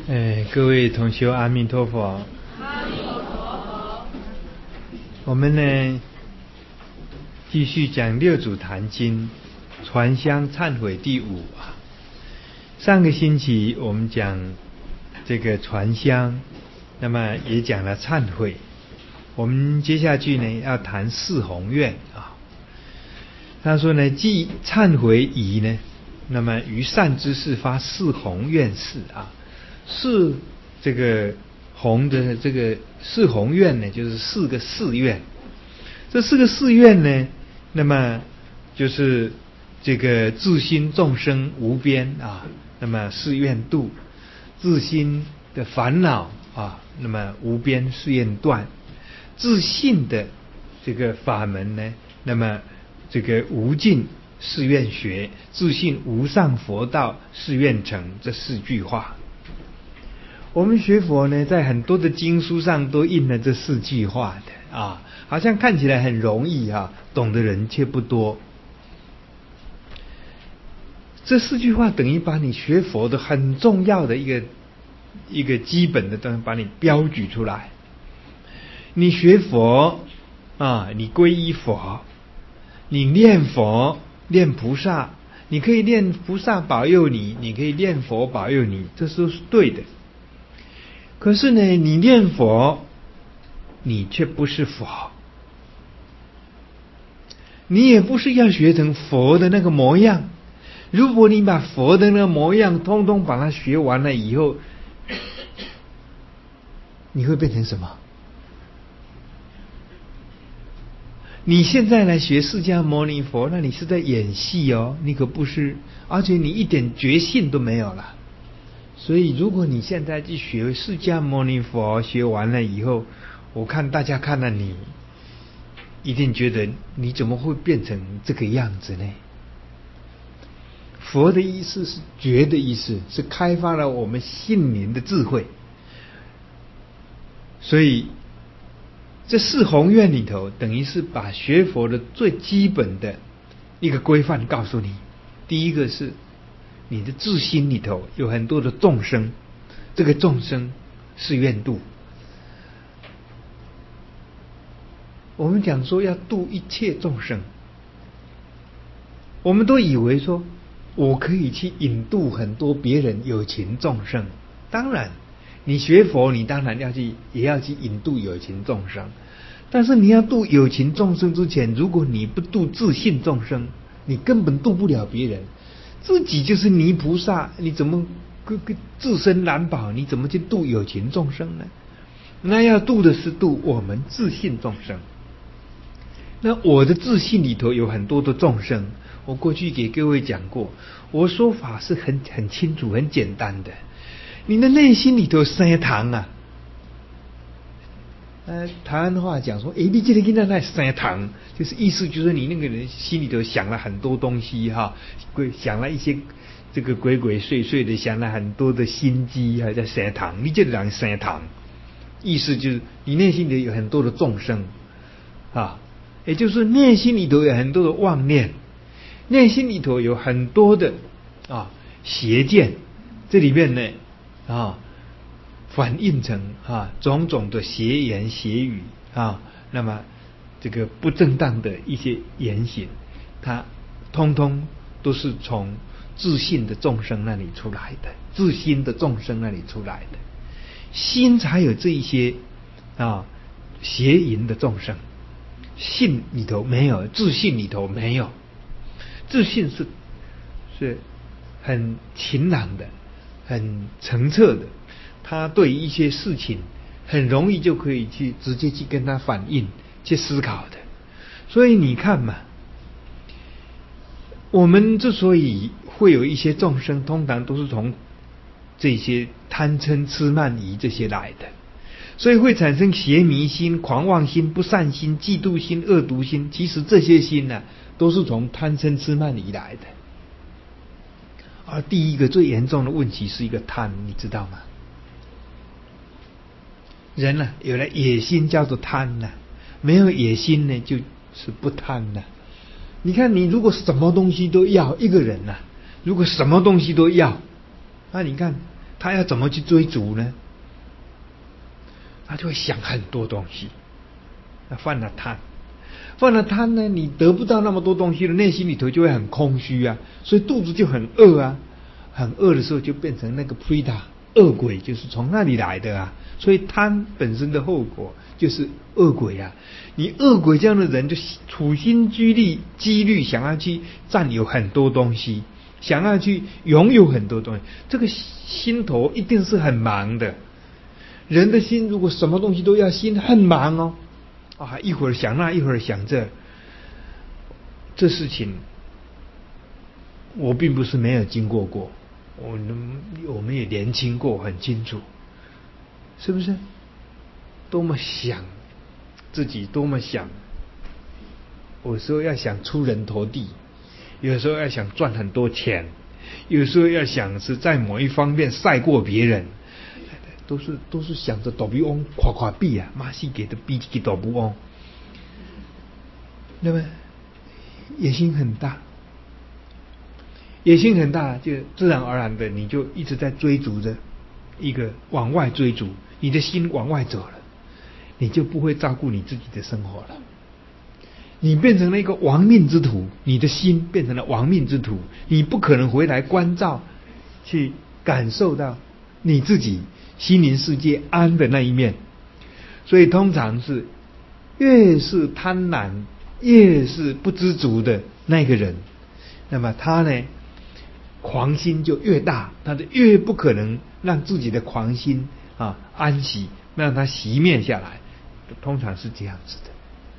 各位同修，阿弥陀佛。 阿弥陀佛。 我们呢，继续讲六祖坛经传香忏悔第5啊。上个星期我们讲这个传香，那么也讲了忏悔。我们接下去呢要谈四弘愿啊。他说呢，既忏悔已呢，那么于善知识发四弘愿事啊。四这个弘的这个四弘愿呢，就是4个誓愿。这4个誓愿呢，那么就是这个自心众生无边啊，那么誓愿度；自心的烦恼啊，那么无边誓愿断；自信的这个法门呢，那么这个无尽誓愿学；自信无上佛道誓愿成。这4句话。我们学佛呢，在很多的经书上都印了这4句话的啊，好像看起来很容易啊，懂的人却不多。这4句话等于把你学佛的很重要的一个基本的东西，把你标举出来。你学佛啊，你皈依佛，你念佛念菩萨，你可以念菩萨保佑你，你可以念佛保佑你，这是对的。可是呢，你念佛，你却不是佛，你也不是要学成佛的那个模样。如果你把佛的那个模样通通把它学完了以后，你会变成什么？你现在来学释迦牟尼佛，那你是在演戏哦，你可不是，而且你一点觉性都没有了。所以如果你现在去学释迦牟尼佛，学完了以后，我看大家看了你，一定觉得你怎么会变成这个样子呢？佛的意思是觉的意思，是开发了我们心灵的智慧。所以这4弘愿里头，等于是把学佛的最基本的一个规范告诉你。第一个是你的自心里头有很多的众生，这个众生是愿度。我们讲说要度一切众生，我们都以为说我可以去引渡很多别人有情众生。当然你学佛，你当然也要去引渡有情众生。但是你要度有情众生之前，如果你不度自信众生，你根本度不了别人。自己就是泥菩萨，你怎么自身难保？你怎么去度有情众生呢？那要度的是度我们自信众生。那我的自信里头有很多的众生，我过去给各位讲过，我说法是很清楚、很简单的。你的内心里头3堂啊，台湾话讲说，你这个囡仔那3堂，就是意思就是你那个人心里头想了很多东西哈，想了一些这个鬼鬼祟祟的，想了很多的心机，还在3堂，你这个人3堂，意思就是你内心里有很多的众生啊，也就是内心里头有很多的妄念，内心里头有很多的邪见，这里面呢反映成种种的邪言邪语那么这个不正当的一些言行，它通通都是从自信的众生那里出来的，自心的众生那里出来的，心才有这一些邪淫的众生。信里头没有，自信里头没有。自信是很晴朗的，很澄澈的，他对一些事情很容易就可以直接去跟他反应，去思考的。所以你看嘛，我们之所以会有一些众生，通常都是从这些贪嗔痴慢疑这些来的，所以会产生邪迷心、狂妄心、不善心、嫉妒心、恶毒心。其实这些心都是从贪嗔痴慢疑来的。而第一个最严重的问题是一个贪，你知道吗？人有了野心叫做贪没有野心呢就是不贪你看，你如果什么东西都要，一个人如果什么东西都要，那你看他要怎么去追逐呢？他就会想很多东西，那犯了贪呢，你得不到那么多东西了，内心里头就会很空虚啊，所以肚子就很饿啊，很饿的时候就变成那个 preta 恶鬼，就是从那里来的啊。所以贪本身的后果就是恶鬼啊。你恶鬼这样的人就处心积虑想要去占有很多东西，想要去拥有很多东西，这个心头一定是很忙的。人的心如果什么东西都要，心很忙哦，一会儿想那，一会儿想这事情我并不是没有经过，我们也年轻过，很清楚，是不是？多么想自己，多么想，有时候要想出人头地，有时候要想赚很多钱，有时候要想是在某一方面赛过别人，都是想着大富翁夸比啊，马戏给的比给大富翁，那么野心很大，就自然而然的你就一直在追逐着一个往外追逐，你的心往外走了，你就不会照顾你自己的生活了。你变成了一个亡命之徒，你的心变成了亡命之徒，你不可能回来关照，去感受到你自己心灵世界安的那一面。所以通常是越是贪婪，越是不知足的那个人，那么他呢，狂心就越大，他就越不可能让自己的狂心安息，让它熄灭下来，通常是这样子的。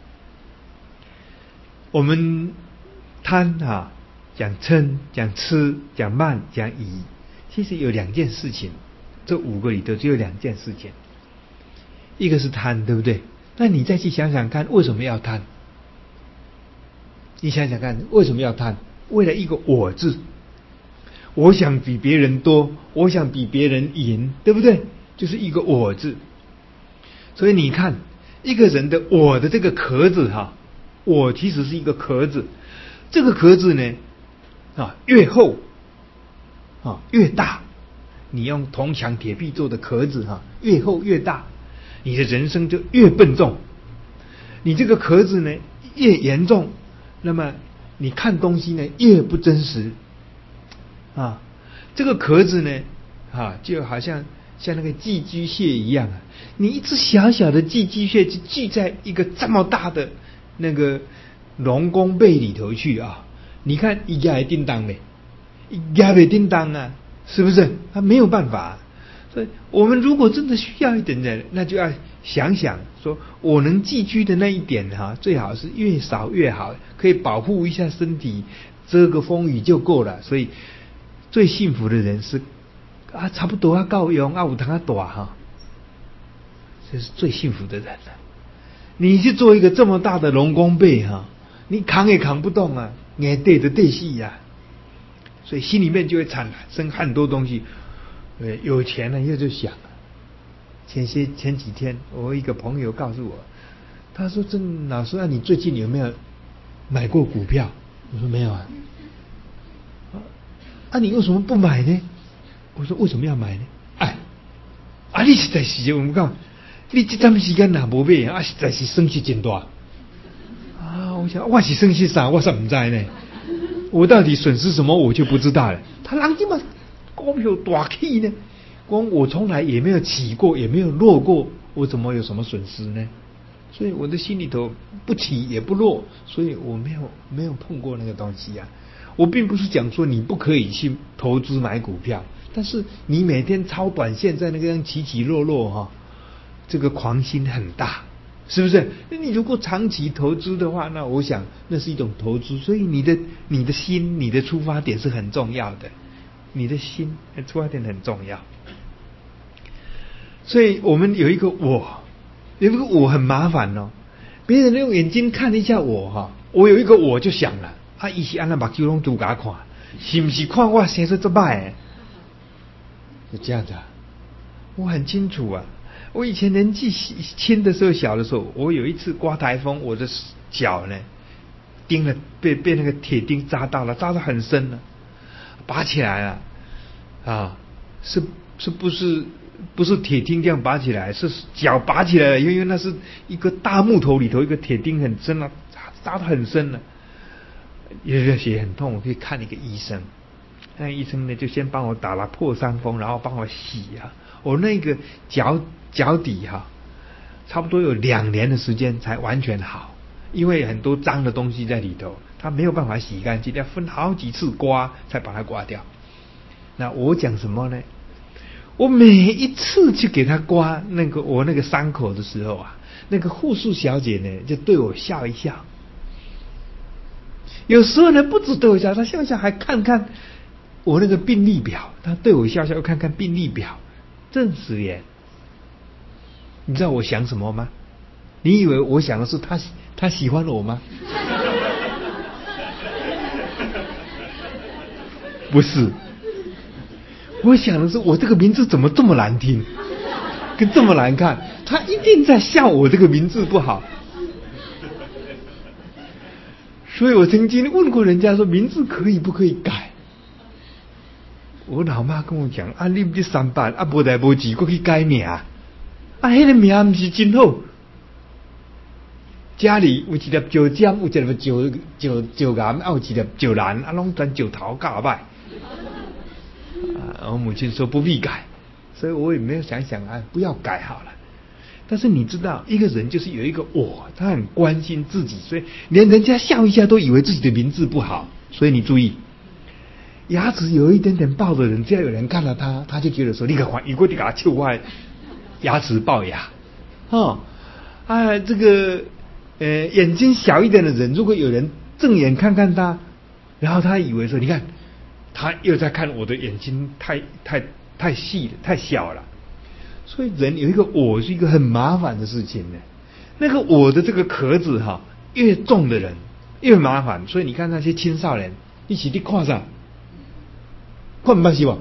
我们贪讲嗔，讲痴，讲慢，讲疑，其实有两件事情，这5个里头只有2件事情，一个是贪，对不对？那你再去想想看，为什么要贪？你想想看，为什么要贪？为了一个我字，我想比别人多，我想比别人赢，对不对？就是一个我字。所以你看一个人的我的这个壳子我其实是一个壳子，这个壳子呢越厚越大，你用铜墙铁壁做的壳子越厚越大，你的人生就越笨重。你这个壳子呢越严重，那么你看东西呢越不真实这个壳子呢就好像那个寄居蟹一样你一只小小的寄居蟹就聚在一个这么大的那个龙宫贝里头去你看一家叮当没？一家没叮当是不是？他没有办法。所以我们如果真的需要一点人，那就要想想说，我能寄居的那一点最好是越少越好，可以保护一下身体，遮个风雨就够了。所以最幸福的人是差不多够用有通大这是最幸福的人了。你去做一个这么大的龙宫贝你扛也扛不动眼对着对戏所以心里面就会产生很多东西。有钱了又就想前几天我一个朋友告诉我，他说郑老师你最近有没有买过股票？我说没有你为什么不买呢？我说为什么要买呢？你实在是我们讲你这段时间没买实在是损失真大我想我是损失啥我是不知道呢，我到底损失什么我就不知道了。他人这么股票大起呢，光我从来也没有起过也没有落过，我怎么有什么损失呢？所以我的心里头不起也不落，所以我没有碰过那个东西我并不是讲说你不可以去投资买股票，但是你每天超短线在那个样起起落落这个狂心很大，是不是？你如果长期投资的话，那我想那是一种投资，所以你的心，你的出发点是很重要的，你的心出发点很重要。所以我们有一个我很麻烦别人用眼睛看一下我我有一个我就想了他是按那目睭拢都给他看，是不是看我写出这歹就这样子我很清楚我以前年纪轻的时候，小的时候，我有一次刮台风，我的脚呢钉了，被那个铁钉扎到了，扎得很深了，拔起来了是不是铁钉这样拔起来，是脚拔起来了，因为那是一个大木头里头一个铁钉很深啊，扎得很深了，热血很痛，我可以看一个医生。那医生呢就先帮我打了破伤风，然后帮我洗啊，我那个脚底差不多有2年的时间才完全好，因为很多脏的东西在里头，它没有办法洗干净，要分好几次刮才把它刮掉。那我讲什么呢？我每一次去给他刮我那个伤口的时候啊，那个护士小姐呢就对我笑一笑，有时候呢不止对我笑，她笑一笑还看看我那个病历表，她对我笑笑又看看病历表，真是耶。你知道我想什么吗？你以为我想的是他喜欢我吗？不是，我想的是我这个名字怎么这么难听，跟这么难看，他一定在笑我这个名字不好。所以我曾经问过人家说名字可以不可以改，我老妈跟我讲啊，你不去上班啊，没来没钱过去改名啊，那个名不是真好，家里有一粒石尖，有一粒石岩，啊有一粒石兰，啊拢全石头搞歹。我母亲说不必改，所以我也没有想啊，不要改好了。但是你知道，一个人就是有一个我，他很关心自己，所以连人家笑一下都以为自己的名字不好。所以你注意，牙齿有一点点爆的人，只要有人看到他就觉得说，你可如果你给他揪坏，牙齿龅牙，这个眼睛小一点的人，如果有人正眼看看他，然后他以为说，你看他又在看我的眼睛太细了，太小了。所以人有一个我是一个很麻烦的事情呢。那个我的这个壳子越重的人越麻烦。所以你看那些青少年，一起去看啥？看不捌是吧？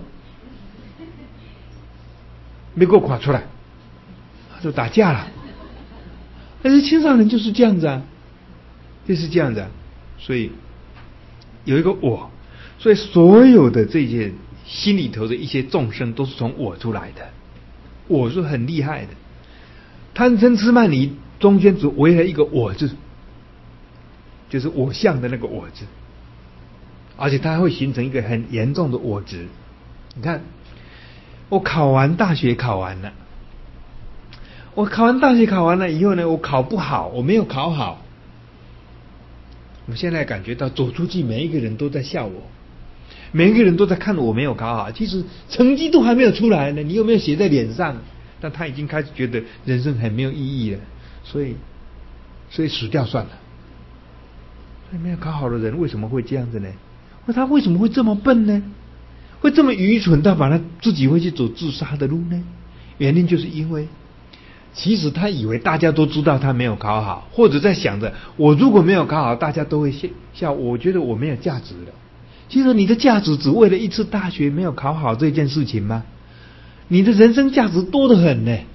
没给我看出来，就打架了。但是青少年就是这样子啊，就是这样子啊。所以有一个我，所以所有的这些心里头的一些众生都是从我出来的。我是很厉害的，贪嗔痴慢疑中间只围了一个我字，就是我相的那个我字，而且它会形成一个很严重的我执。你看，我考完大学考完了以后呢，我考不好，我没有考好。我现在感觉到走出去，每一个人都在笑我，每一个人都在看我没有考好，其实成绩都还没有出来呢，你有没有写在脸上？但他已经开始觉得人生很没有意义了，所以死掉算了。所以没有考好的人为什么会这样子呢？他为什么会这么笨呢？会这么愚蠢到把他自己会去走自杀的路呢？原因就是因为其实他以为大家都知道他没有考好，或者在想着我如果没有考好，大家都会笑我，觉得我没有价值了。其实你的价值只为了一次大学没有考好这件事情吗？你的人生价值多得很呢。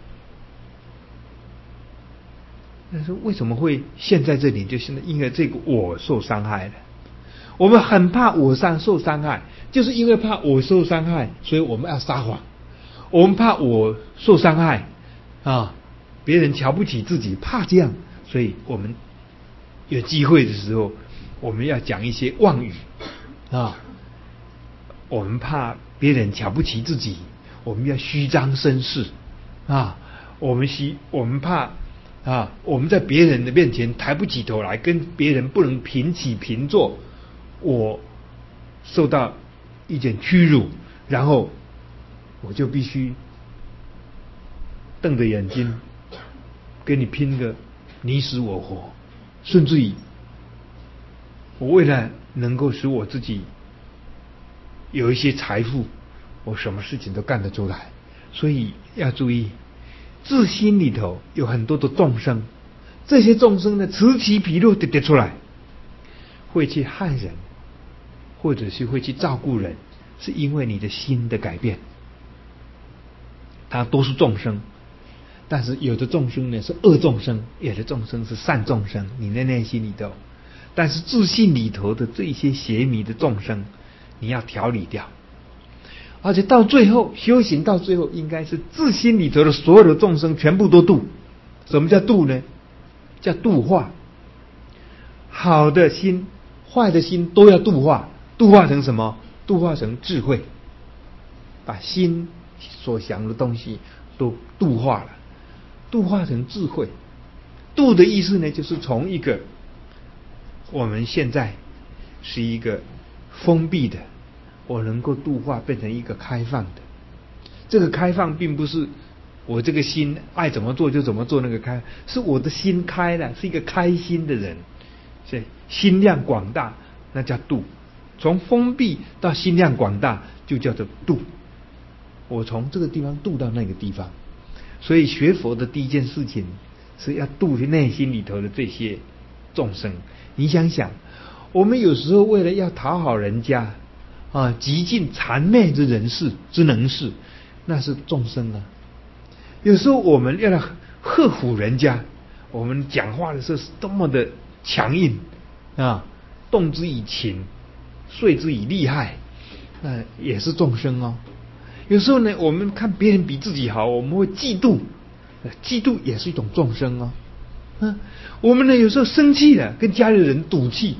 但是为什么会陷在这里？就是因为这个我受伤害了。我们很怕我受伤害，就是因为怕我受伤害，所以我们要撒谎。我们怕我受伤害别人瞧不起自己，怕这样，所以我们有机会的时候，我们要讲一些妄语我们怕别人瞧不起自己，我们要虚张声势我们怕我们在别人的面前抬不起头来，跟别人不能平起平坐，我受到一点屈辱，然后我就必须瞪着眼睛跟你拼个你死我活，甚至于我为了能够使我自己有一些财富，我什么事情都干得出来。所以要注意，自心里头有很多的众生，这些众生呢此起彼落的跌出来，会去害人，或者是会去照顾人，是因为你的心的改变。它都是众生，但是有的众生呢是恶众生，有的众生是善众生，你的内心里头。但是自信里头的这些邪迷的众生，你要调理掉。 而且到最后修行到最后，应该是自心里头的所有的众生全部都度。什么叫度呢？叫度化。好的心、坏的心都要度化。度化成什么？度化成智慧，把心所想的东西都度化了，度化成智慧。度的意思呢，就是从一个我们现在是一个封闭的，我能够度化变成一个开放的。这个开放并不是我这个心爱怎么做就怎么做，那个开是我的心开了，是一个开心的人，所以心量广大，那叫度。从封闭到心量广大，就叫做度。我从这个地方度到那个地方，所以学佛的第一件事情是要度内心里头的这些众生。你想想，我们有时候为了要讨好人家啊，极尽谄媚之人事之能事，那是众生啊。有时候我们要来呵护人家，我们讲话的时候是多么的强硬啊，动之以情，说之以利害，那也是众生哦。有时候呢，我们看别人比自己好，我们会嫉妒，嫉妒也是一种众生哦。我们呢有时候生气了，跟家里人赌气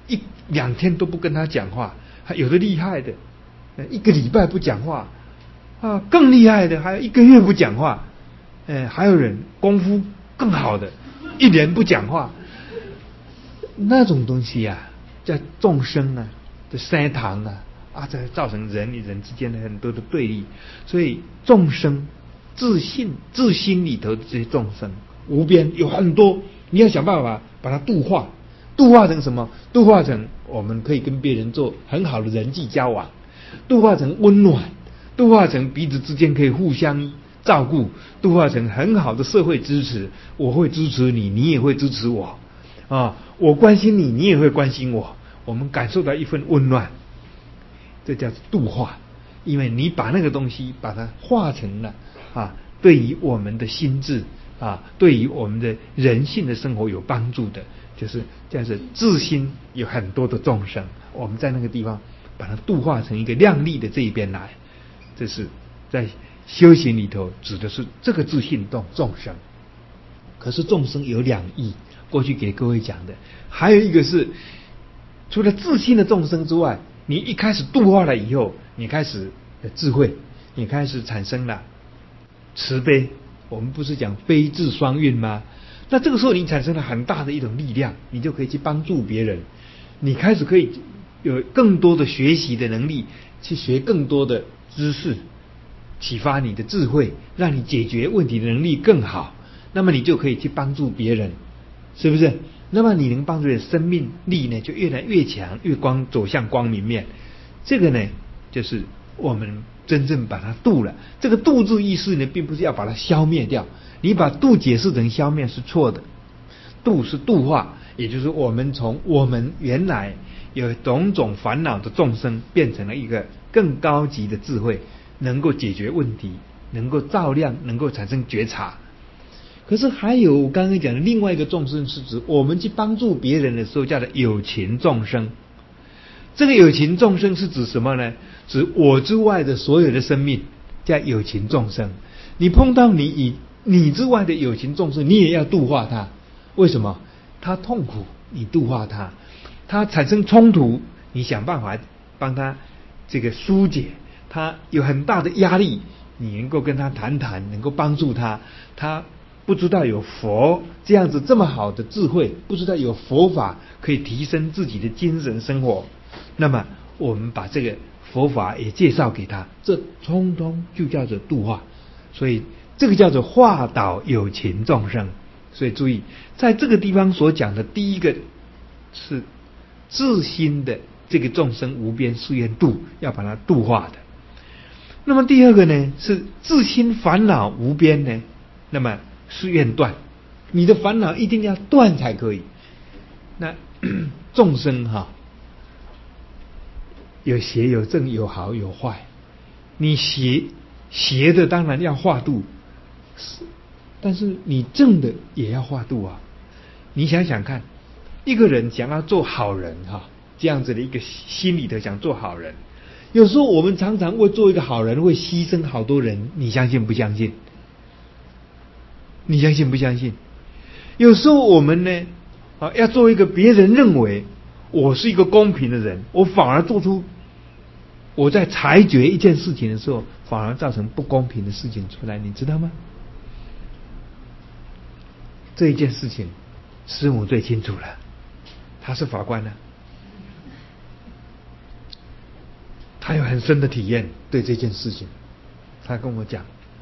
，1-2天都不跟他讲话，还有的厉害的，1个礼拜不讲话啊，更厉害的还有1个月不讲话，还有人功夫更好的1年不讲话，那种东西啊，叫众生啊的塞堂啊，这造成人与人之间的很多的对立。所以众生自心里头的这些众生无边，有很多，你要想办法把它度化。度化成什么？度化成我们可以跟别人做很好的人际交往，度化成温暖，度化成彼此之间可以互相照顾，度化成很好的社会支持。我会支持你，你也会支持我啊！我关心你，你也会关心我，我们感受到一份温暖，这叫度化。因为你把那个东西把它化成了对于我们的心智对于我们的人性的生活有帮助的，就是这样子。自心有很多的众生，我们在那个地方把它度化成一个亮丽的这一边来，这是在修行里头指的是这个自信众生。可是众生有2义，过去给各位讲的，还有一个是除了自信的众生之外，你一开始度化了以后，你开始智慧，你开始产生了慈悲。我们不是讲悲智双运吗？那这个时候你产生了很大的一种力量，你就可以去帮助别人，你开始可以有更多的学习的能力，去学更多的知识，启发你的智慧，让你解决问题的能力更好，那么你就可以去帮助别人，是不是？那么你能帮助的生命力呢，就越来越强，走向光明面。这个呢，就是我们真正把它度了。这个度字意思呢，并不是要把它消灭掉，你把度解释成消灭是错的。度是度化，也就是我们从我们原来有种种烦恼的众生，变成了一个更高级的智慧，能够解决问题，能够照亮，能够产生觉察。可是还有我刚刚讲的另外一个众生，是指我们去帮助别人的时候叫做有情众生。这个有情众生是指什么呢？指我之外的所有的生命，叫有情众生。你碰到你之外的有情众生，你也要度化他。为什么？他痛苦，你度化他；他产生冲突，你想办法帮他这个疏解；他有很大的压力，你能够跟他谈谈，能够帮助他。他不知道有佛这样子这么好的智慧，不知道有佛法可以提升自己的精神生活，那么我们把这个佛法也介绍给他，这通通就叫做度化。所以这个叫做化导有情众生。所以注意，在这个地方所讲的第一个是自心的这个众生无边誓愿度，要把它度化的。那么第二个呢，是自心烦恼无边呢，那么誓愿断，你的烦恼一定要断才可以。那众生有邪有正有好有坏，你邪的当然要化度，但是你正的也要化度啊。你想想看，一个人想要做好人这样子的一个心里头想做好人， 有时候我们常常为做一个好人会牺牲好多人，你相信不相信？你相信不相信？有时候我们呢，要做一个别人认为我是一个公平的人，我反而做出我在裁决一件事情的时候，反而造成不公平的事情出来，你知道吗？这一件事情，师母最清楚了，他是法官呢，他有很深的体验对这件事情，他跟我讲。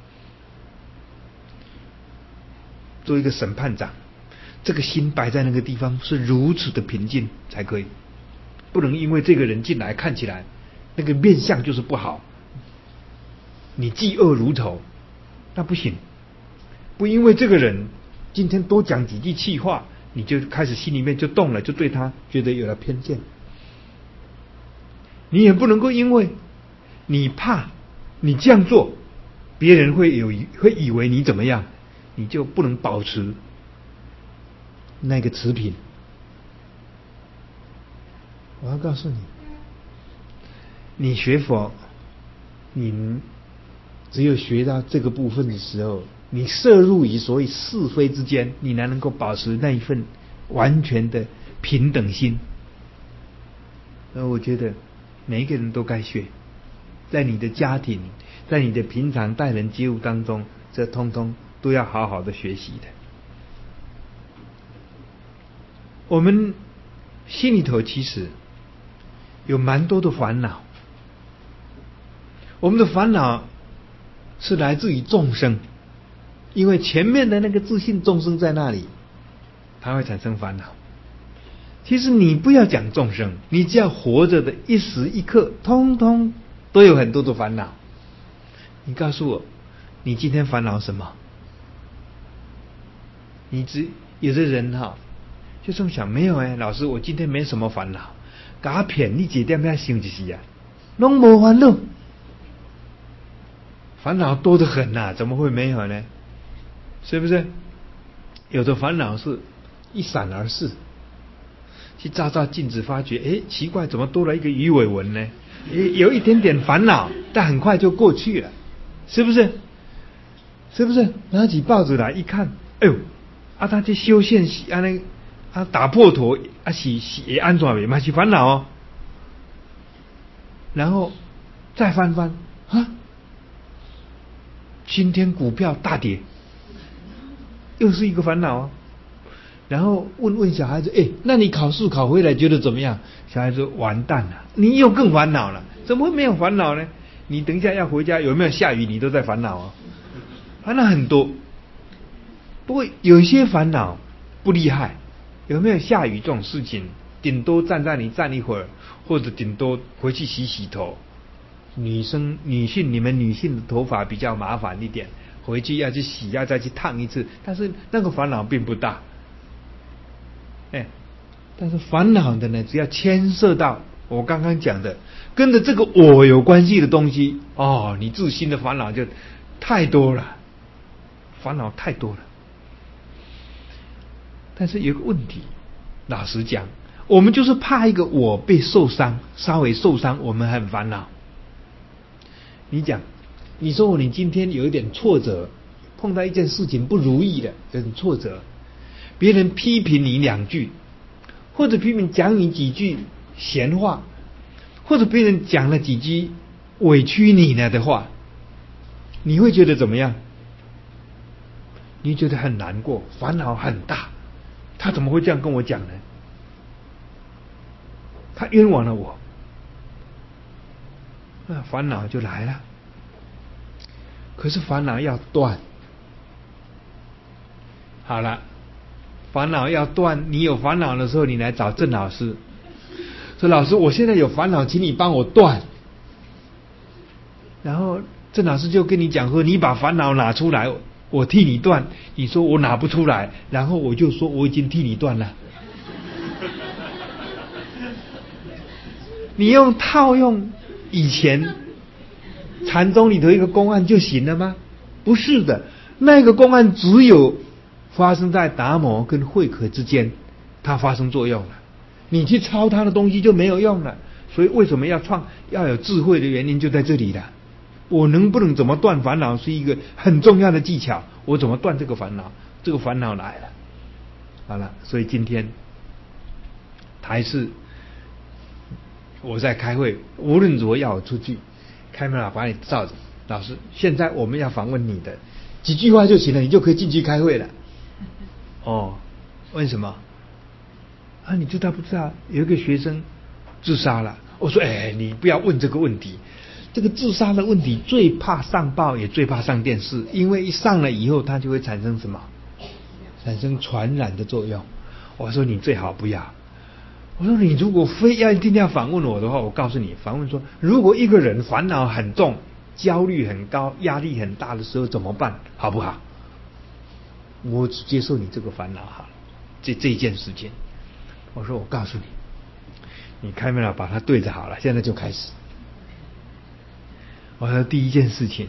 做一个审判长，这个心摆在那个地方是如此的平静才可以，不能因为这个人进来看起来那个面相就是不好，你嫉恶如仇，那不行。不因为这个人今天多讲几句气话，你就开始心里面就动了，就对他觉得有了偏见。你也不能够因为你怕你这样做，别人会以为你怎么样，你就不能保持那个持平。我要告诉你，你学佛，你只有学到这个部分的时候，你摄入于所谓是非之间，你才能够保持那一份完全的平等心。我觉得每一个人都该学，在你的家庭，在你的平常待人接物当中，这通通都要好好的学习的。我们心里头其实有蛮多的烦恼，我们的烦恼是来自于众生，因为前面的那个自信众生在那里，它会产生烦恼。其实你不要讲众生，你只要活着的一时一刻，通通都有很多的烦恼。你告诉我，你今天烦恼什么？有的人就这么想，没有老师，我今天没什么烦恼。假骗你几点要想就是啊，拢没烦恼，烦恼多得很呐，怎么会没有呢？是不是？有的烦恼是一闪而逝，去照照镜子，发觉奇怪，怎么多了一个鱼尾纹呢？有一点点烦恼，但很快就过去了，是不是？是不是？拿起报纸来一看，哎呦！他这修宪是安尼，打破头是安怎的嘛？是烦恼哦。然后再翻翻今天股票大跌，又是一个烦恼。然后问小孩子，那你考试考回来觉得怎么样？小孩子完蛋了，你又更烦恼了。怎么会没有烦恼呢？你等一下要回家，有没有下雨？你都在烦恼烦恼很多。不过有些烦恼不厉害，有没有下雨这种事情，顶多站一会儿，或者顶多回去洗头。女性你们女性的头发比较麻烦一点，回去要去洗，要再去烫一次，但是那个烦恼并不大。但是烦恼的呢，只要牵涉到我刚刚讲的跟着这个我有关系的东西，你自心的烦恼就太多了，烦恼太多了。但是有个问题，老实讲，我们就是怕一个我被受伤，稍微受伤，我们很烦恼。你说你今天有一点挫折，碰到一件事情不如意的，有点挫折，别人批评你两句，或者批评讲你几句闲话，或者别人讲了几句委屈你了的话，你会觉得怎么样？你觉得很难过，烦恼很大。他怎么会这样跟我讲呢？他冤枉了我，那烦恼就来了。可是烦恼要断，好了，烦恼要断。你有烦恼的时候，你来找郑老师，说老师，我现在有烦恼，请你帮我断。然后郑老师就跟你讲说，你把烦恼拿出来，我替你断。你说我拿不出来，然后我就说我已经替你断了。你套用以前禅宗里头一个公案就行了吗？不是的，那个公案只有发生在达摩跟慧可之间，它发生作用了。你去抄他的东西就没有用了。 所以为什么要有智慧的原因就在这里了。我能不能怎么断烦恼是一个很重要的技巧。我怎么断这个烦恼？这个烦恼来了，好了，所以今天还是我在开会，无论如何要我出去，开门把你罩着。老师，现在我们要访问你的几句话就行了，你就可以进去开会了。哦，为什么？啊，你知道不知道有一个学生自杀了？我说，你不要问这个问题。这个自杀的问题最怕上报，也最怕上电视，因为一上了以后，它就会产生什么？产生传染的作用。我说你最好不要。我说你如果非要一定要访问我的话，我告诉你，访问说，如果一个人烦恼很重、焦虑很高、压力很大的时候怎么办？好不好？我只接受你这个烦恼好了，这一件事情。我说我告诉你，你开门了把它对着好了，现在就开始。我说第一件事情，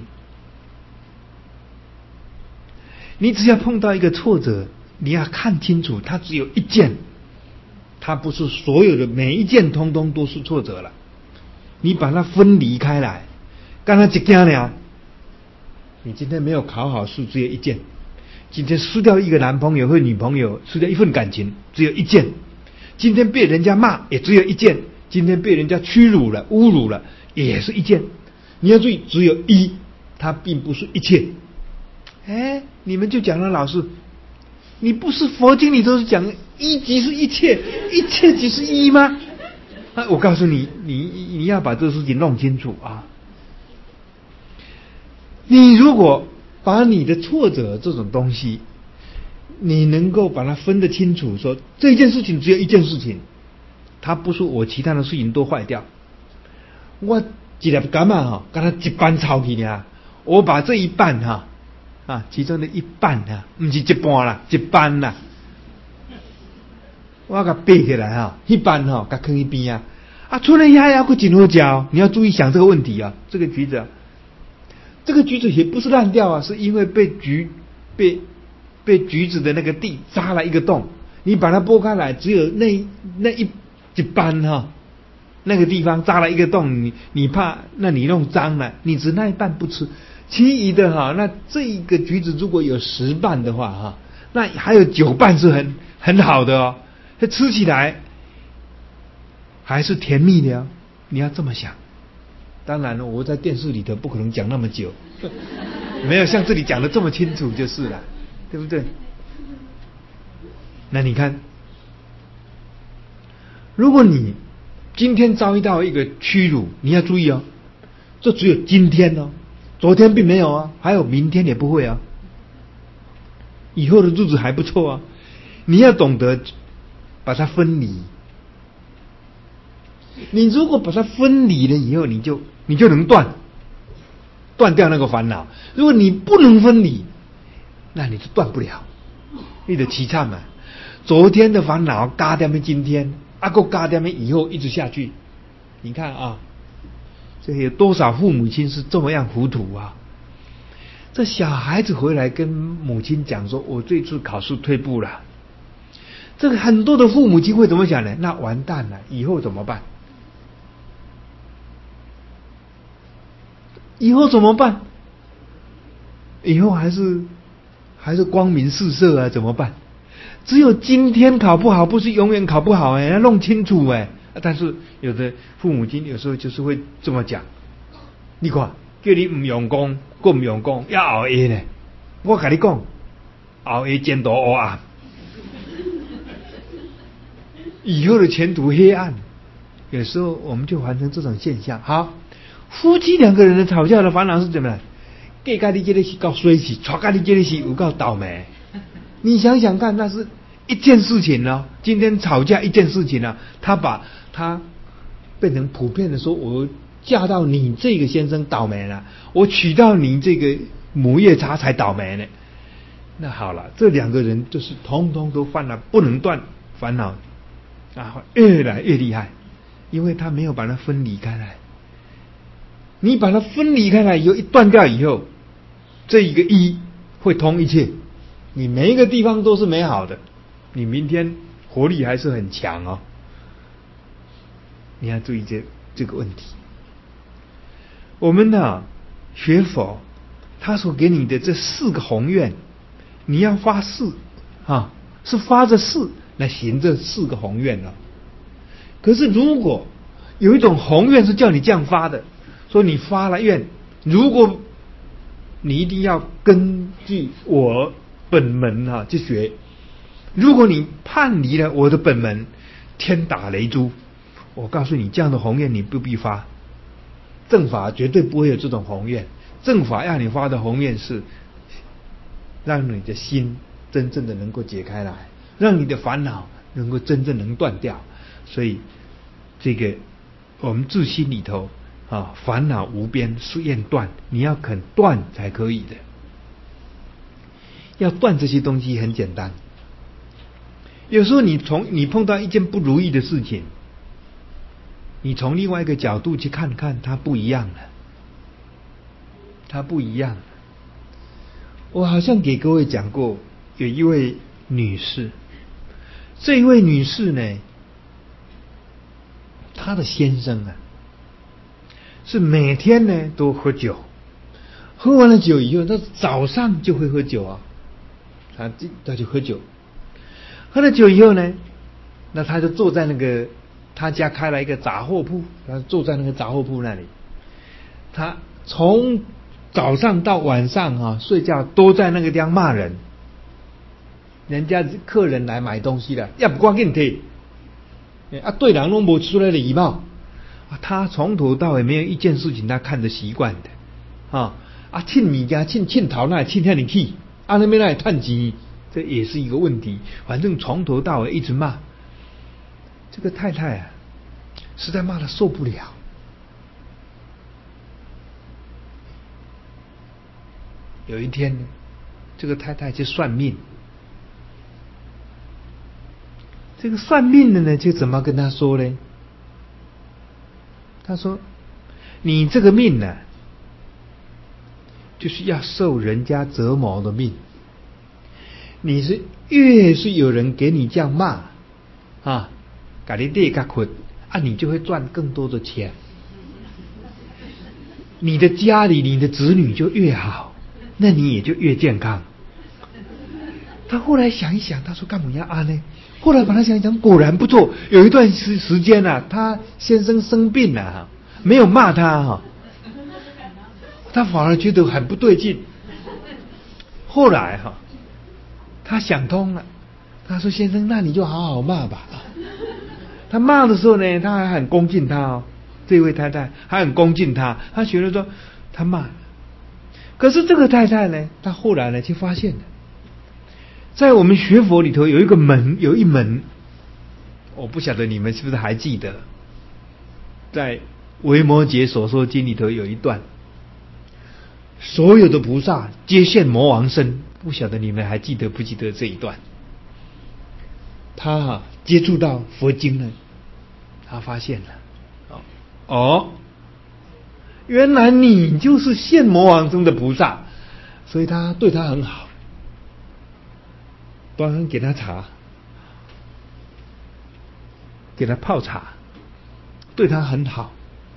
你只要碰到一个挫折，你要看清楚，它只有一件，它不是所有的每一件通通都是挫折了。你把它分离开来，刚才一件了，你今天没有考好试，只有一件；今天失掉一个男朋友或女朋友，失掉一份感情，只有一件；今天被人家骂，也只有一件；今天被人家屈辱了、侮辱了，也是一件。你要注意，只有一，它并不是一切。你们就讲了，老师，你不是佛经里头是讲一即是一切，一切即是一吗？我告诉你，你要把这个事情弄清楚啊！你如果把你的挫折这种东西，你能够把它分得清楚，说这件事情只有一件事情，它不是我其他的事情都坏掉。我一粒柑啊，跟他一半抄去呢，我把这一半其中的一半不是一半啦，一半啦，我给背起来一半给放一边出来鸭还真好吃。你要注意想这个问题啊，这个橘子也不是烂掉是因为被橘子的那个蒂扎了一个洞，你把它剥开来，只有那一半那个地方扎了一个洞，你怕那你弄脏了，你只那一半不吃，其余的那这一个橘子如果有10瓣的话那还有9瓣是很好的哦，它吃起来还是甜蜜的哦，你要这么想。当然了，我在电视里头不可能讲那么久，没有像这里讲的这么清楚就是了，对不对？那你看，如果你今天遭遇到一个屈辱，你要注意哦，这只有今天哦，昨天并没有啊，还有明天也不会啊，以后的日子还不错啊，你要懂得把它分离。你如果把它分离了以后，你就能断掉那个烦恼。如果你不能分离，那你就断不了，你的凄惨嘛。昨天的烦恼加点今天，够加点以后一直下去。你看啊，这有多少父母亲是这么样糊涂啊？这小孩子回来跟母亲讲说，我这次考试退步了。这个很多的父母亲会怎么想呢？那完蛋了，以后怎么办？以后怎么办？以后还是光明四射啊？怎么办？只有今天考不好，不是永远考不好要弄清楚但是有的父母亲有时候就是会这么讲，你看叫你不用功，还不用功，要熬夜呢。我跟你讲，熬夜前途黑暗，以后的前途黑暗。有时候我们就发生这种现象。好，夫妻2个人的吵架的烦恼是怎么样？嫁到你这里是够衰气，娶到你这里是有够倒霉。你想想看，那是一件事情呢。今天吵架一件事情呢，他把它变成普遍的说，我嫁到你这个先生倒霉了，我娶到你这个母夜叉才倒霉呢。那好了，这2个人就是通通都犯了不能断烦恼越来越厉害，因为他没有把它分离开来。你把它分离开来以后，一断掉以后，这一个一会通一切，你每一个地方都是美好的，你明天活力还是很强哦。 你要注意这个问题。我们学佛，他所给你的这4个宏愿，你要发誓是发着誓来行这4个宏愿了。可是如果有一种宏愿是叫你这样发的，说你发了愿，如果你一定要根据我本门去学，如果你叛离了我的本门，天打雷诛。我告诉你，这样的宏愿你不必发。正法绝对不会有这种宏愿，正法要你发的宏愿是让你的心真正的能够解开来，让你的烦恼能够真正能断掉。所以这个我们自心里头烦恼无边誓愿断，你要肯断才可以的。要断这些东西很简单，有时候你碰到一件不如意的事情，你从另外一个角度去看看，它不一样了，它不一样了。我好像给各位讲过，有一位女士，这一位女士呢，她的先生是每天呢都喝酒，喝完了酒以后，他早上就会喝酒他就喝酒，喝了酒以后呢，那他就坐在那个他家开了一个杂货铺，他坐在那个杂货铺那里，他从早上到晚上睡觉都在那个地方骂人，人家客人来买东西了，也不赶紧退，对人都没出来的礼貌，他从头到尾没有一件事情他看着习惯的欠米家欠头那欠你去，那边那里探钱，这也是一个问题。反正从头到尾一直骂，这个太太实在骂得受不了。有一天呢，这个太太去算命，这个算命的呢就怎么跟他说呢？他说：“你这个命呢，就是要受人家折磨的命。你是越是有人给你这样骂给你跌个困你就会赚更多的钱，你的家里你的子女就越好，那你也就越健康。”他后来想一想，他说干嘛要呢？后来把他想一想，果然不错。有一段时间他先生生病了没有骂他他反而觉得很不对劲。后来他想通了，他说：“先生，那你就好好骂吧。”他骂的时候呢，他还很恭敬他这位太太还很恭敬他，他觉得说他骂。可是这个太太呢，她后来呢，就发现了，在我们学佛里头有一门，我不晓得你们是不是还记得，在维摩诘所说经里头有一段，所有的菩萨皆现魔王身，不晓得你们还记得不记得这一段？他接触到佛经呢，他发现了原来你就是现魔王身的菩萨，所以他对他很好，帮人给他茶，给他泡茶，对他很好，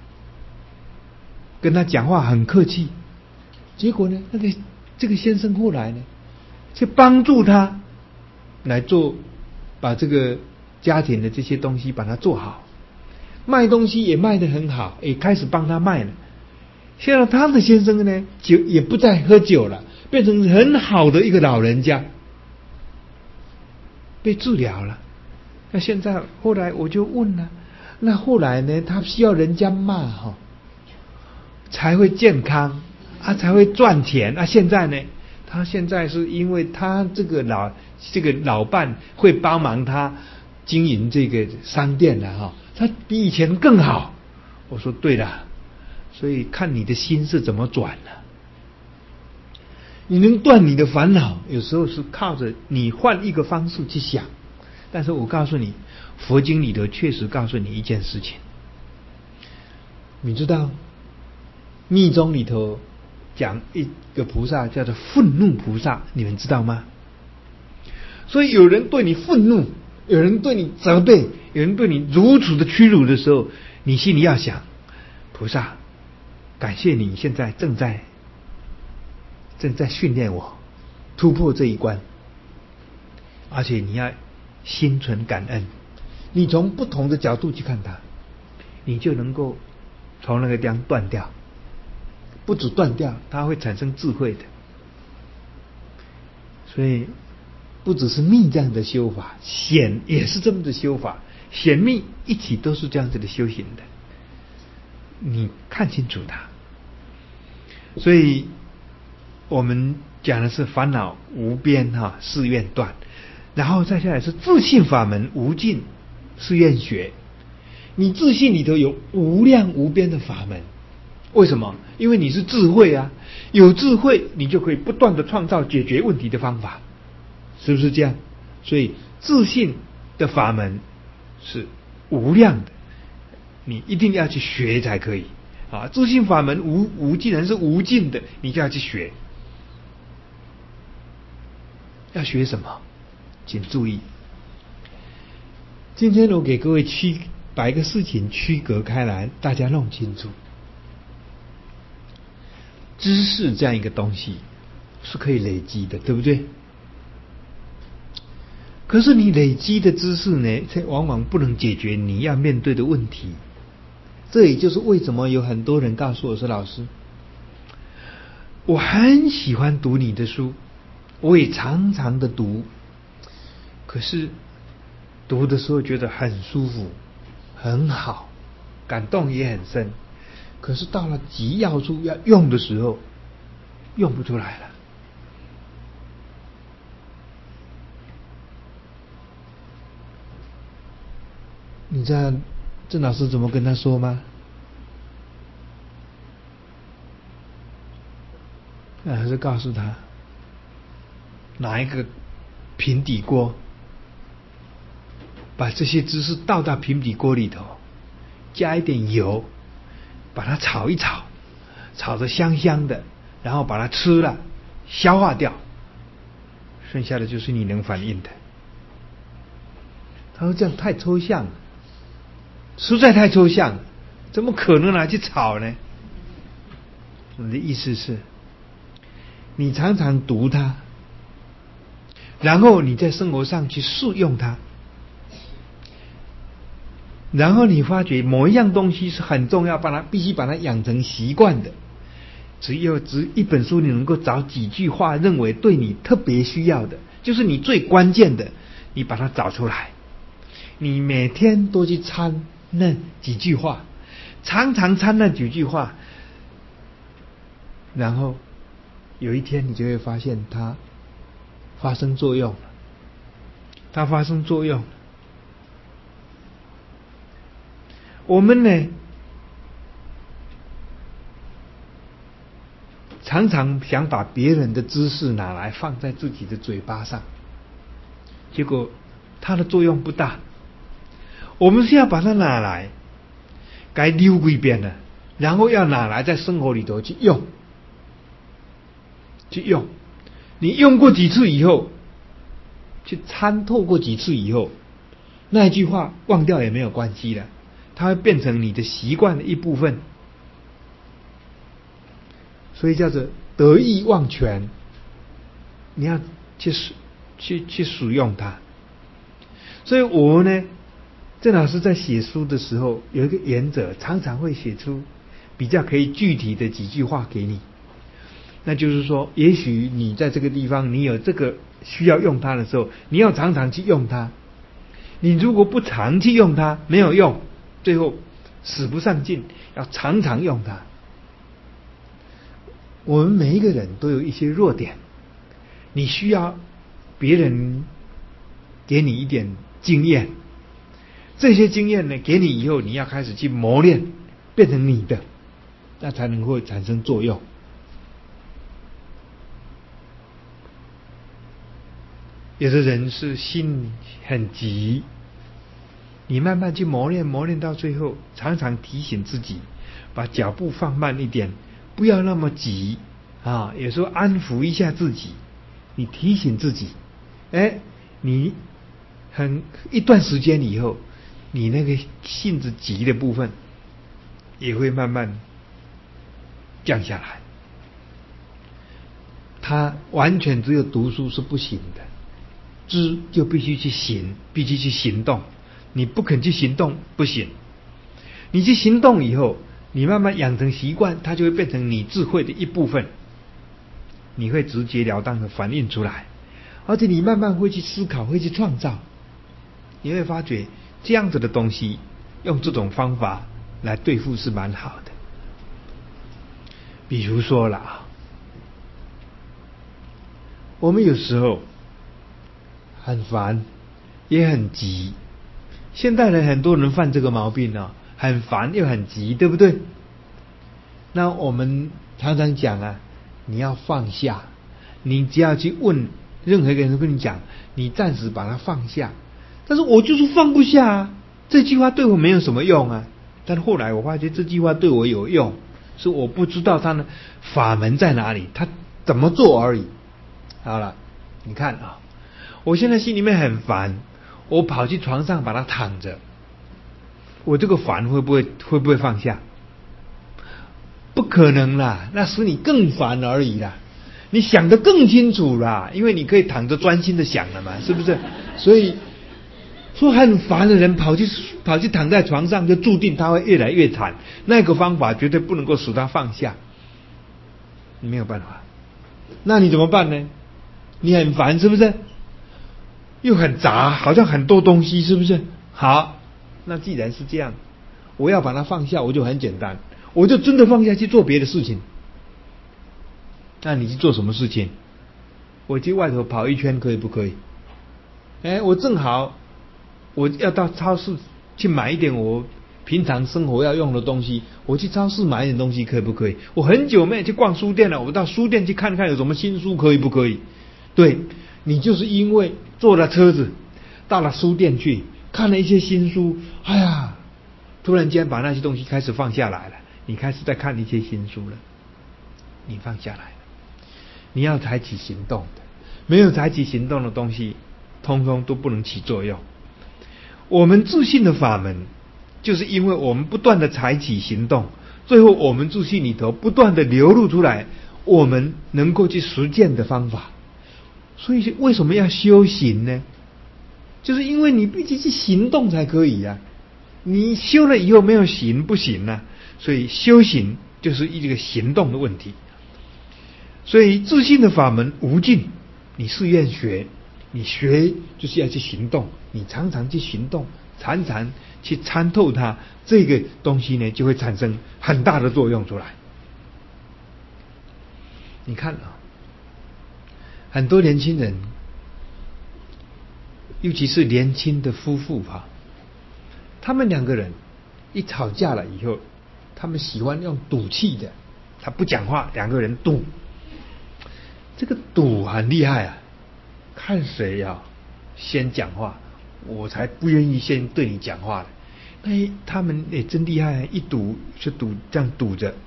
跟他讲话很客气。结果呢，这个先生后来呢，就帮助他来把这个家庭的这些东西把它做好，卖东西也卖得很好，也开始帮他卖了。现在他的先生呢，酒也不再喝酒了，变成很好的一个老人家，被治疗了。那现在后来我就问了，那后来呢，他需要人家骂才会健康才会赚钱现在呢，他现在是因为他这个老伴会帮忙他经营这个商店了他比以前更好。我说对了，所以看你的心是怎么转了。你能断你的烦恼，有时候是靠着你换一个方式去想。但是我告诉你，佛经里头确实告诉你一件事情，你知道密宗里头讲一个菩萨叫做愤怒菩萨，你们知道吗？所以有人对你愤怒，有人对你责备，有人对你如此的屈辱的时候， 你心里要想，菩萨，感谢你现在正在训练我突破这一关，而且你要心存感恩，你从不同的角度去看它，你就能够从那个地方断掉，不止断掉，它会产生智慧的。所以不只是密这样的修法，显也是这么的修法，显密一起都是这样子的修行的，你看清楚它。所以我们讲的是烦恼无边誓愿断，然后再下来是自信法门无尽誓愿学。你自信里头有无量无边的法门，为什么？因为你是智慧啊，有智慧你就可以不断的创造解决问题的方法，是不是这样？所以自信的法门是无量的，你一定要去学才可以啊！自信法门既然是无尽的，你就要去学。要学什么？请注意，今天我给各位把一个事情区隔开来，大家弄清楚。知识这样一个东西是可以累积的，对不对？可是你累积的知识呢，往往不能解决你要面对的问题。这也就是为什么有很多人告诉我说，老师，我很喜欢读你的书，我也常常的读，可是读的时候觉得很舒服，很好，感动也很深，可是到了急要处要用的时候，用不出来了。你知道郑老师怎么跟他说吗？还是告诉他拿一个平底锅，把这些知识倒到平底锅里头，加一点油，把它炒一炒，炒得香香的，然后把它吃了，消化掉，剩下的就是你能反应的。他说这样太抽象了，实在太抽象了，怎么可能拿去炒呢？我的意思是，你常常读它，然后你在生活上去适用它，然后你发觉某一样东西是很重要，必须把它养成习惯的。只一本书，你能够找几句话，认为对你特别需要的，就是你最关键的，你把它找出来。你每天都去参那几句话，常常参那几句话，然后有一天你就会发现它发生作用了，它发生作用了。我们呢，常常想把别人的知识拿来放在自己的嘴巴上，结果它的作用不大。我们是要把它拿来该溜过一遍了，然后要拿来在生活里头去用。你用过几次以后，去参透过几次以后，那一句话忘掉也没有关系的，它会变成你的习惯的一部分。所以叫做得意忘全，你要去使用它。所以我呢，郑老师在写书的时候有一个原则，常常会写出比较可以具体的几句话给你。那就是说，也许你在这个地方你有这个需要用它的时候，你要常常去用它。你如果不常去用它，没有用，最后使不上劲，要常常用它。我们每一个人都有一些弱点，你需要别人给你一点经验，这些经验呢，给你以后，你要开始去磨练，变成你的，那才能够产生作用。有的人是心很急，你慢慢去磨练到最后，常常提醒自己，把脚步放慢一点，不要那么急啊。有时候安抚一下自己，你提醒自己，你一段时间以后，你那个性子急的部分也会慢慢降下来。他完全只有读书是不行的，知就必须去行，必须去行动。你不肯去行动不行，你去行动以后，你慢慢养成习惯，它就会变成你智慧的一部分，你会直截了当的反映出来，而且你慢慢会去思考，会去创造。你会发觉这样子的东西，用这种方法来对付是蛮好的。比如说啦，我们有时候很烦，也很急。现代人很多人犯这个毛病哦，很烦又很急，对不对？那我们常常讲啊，你要放下。你只要去问任何一个人都跟你讲，你暂时把它放下。但是我就是放不下啊，这句话对我没有什么用啊。但是后来我发觉这句话对我有用，是我不知道它的法门在哪里，它怎么做而已。好了，你看啊，我现在心里面很烦，我跑去床上把它躺着，我这个烦会不会放下？不可能啦，那使你更烦而已啦。你想得更清楚啦，因为你可以躺着专心的想了嘛，是不是？所以说很烦的人跑去躺在床上，就注定他会越来越惨。那个方法绝对不能够使他放下，你没有办法。那你怎么办呢？你很烦是不是？又很杂，好像很多东西，是不是？好，那既然是这样，我要把它放下，我就很简单，我就真的放下去做别的事情。那你去做什么事情？我去外头跑一圈可以不可以？我正好我要到超市去买一点我平常生活要用的东西，我去超市买一点东西可以不可以？我很久没有去逛书店了，我到书店去看看有什么新书，可以不可以？对，你就是因为坐了车子到了书店去看了一些新书，哎呀，突然间把那些东西开始放下来了，你开始在看一些新书了，你放下来了。你要采取行动的，没有采取行动的东西，通通都不能起作用。我们自信的法门，就是因为我们不断的采取行动，最后我们自信里头不断的流露出来，我们能够去实践的方法。所以为什么要修行呢？就是因为你必须去行动才可以啊。你修了以后没有行不行啊？所以修行就是一个行动的问题。所以自信的法门无尽，你誓愿学，你学就是要去行动，你常常去行动，常常去参透它，这个东西呢就会产生很大的作用出来。你看啊，很多年轻人，尤其是年轻的夫妇啊，他们两个人一吵架了以后，他们喜欢用赌气的，他不讲话，两个人赌。这个赌很厉害啊，看谁啊先讲话，我才不愿意先对你讲话的。他们也真厉害，一赌就赌这样赌着，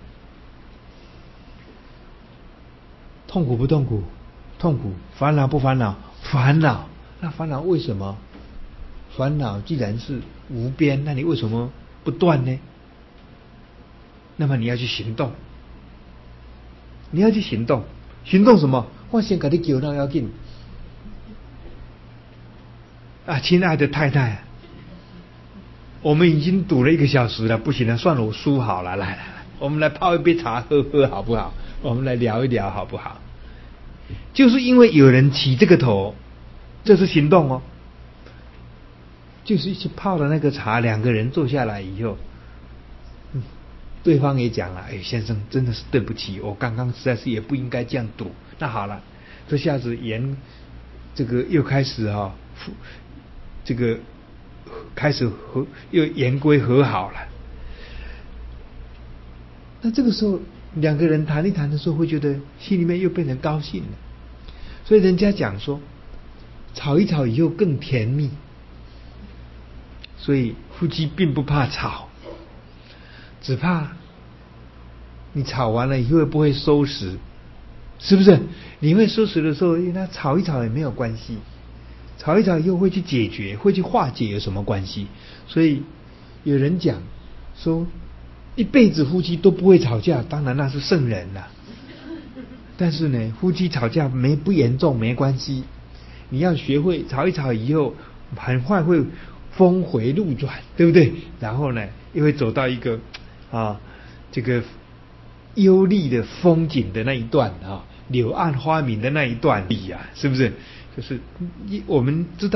痛苦不痛苦？痛苦。烦恼不烦恼？烦恼。那烦恼为什么？烦恼既然是无边，那你为什么不断呢？那么你要去行动，你要去行动。行动什么？我先给你叫那要紧啊，亲爱的太太，我们已经赌了1个小时了，不行了，算了，我输好了，来，我们来泡一杯茶喝喝好不好？我们来聊一聊好不好？就是因为有人起这个头，这是行动哦。就是一起泡了那个茶，两个人坐下来以后，对方也讲了，先生真的是对不起，我刚刚实在是也不应该这样赌。那好了，这下子这个又开始这个开始又言归和好了。那这个时候两个人谈一谈的时候，会觉得心里面又变成高兴了。所以人家讲说，吵一吵以后更甜蜜。所以夫妻并不怕吵，只怕你吵完了以后会不会收拾，是不是？你会收拾的时候，那吵一吵也没有关系，吵一吵以后会去解决，会去化解，有什么关系？所以有人讲说， 一辈子夫妻都不会吵架，当然那是圣人啦。但是呢，夫妻吵架不严重没关系，你要学会吵一吵以后，很快会峰回路转，对不对？然后呢，又会走到一个这个幽丽的风景的那一段柳暗花明的那一段里啊，是不是？就是我们知道。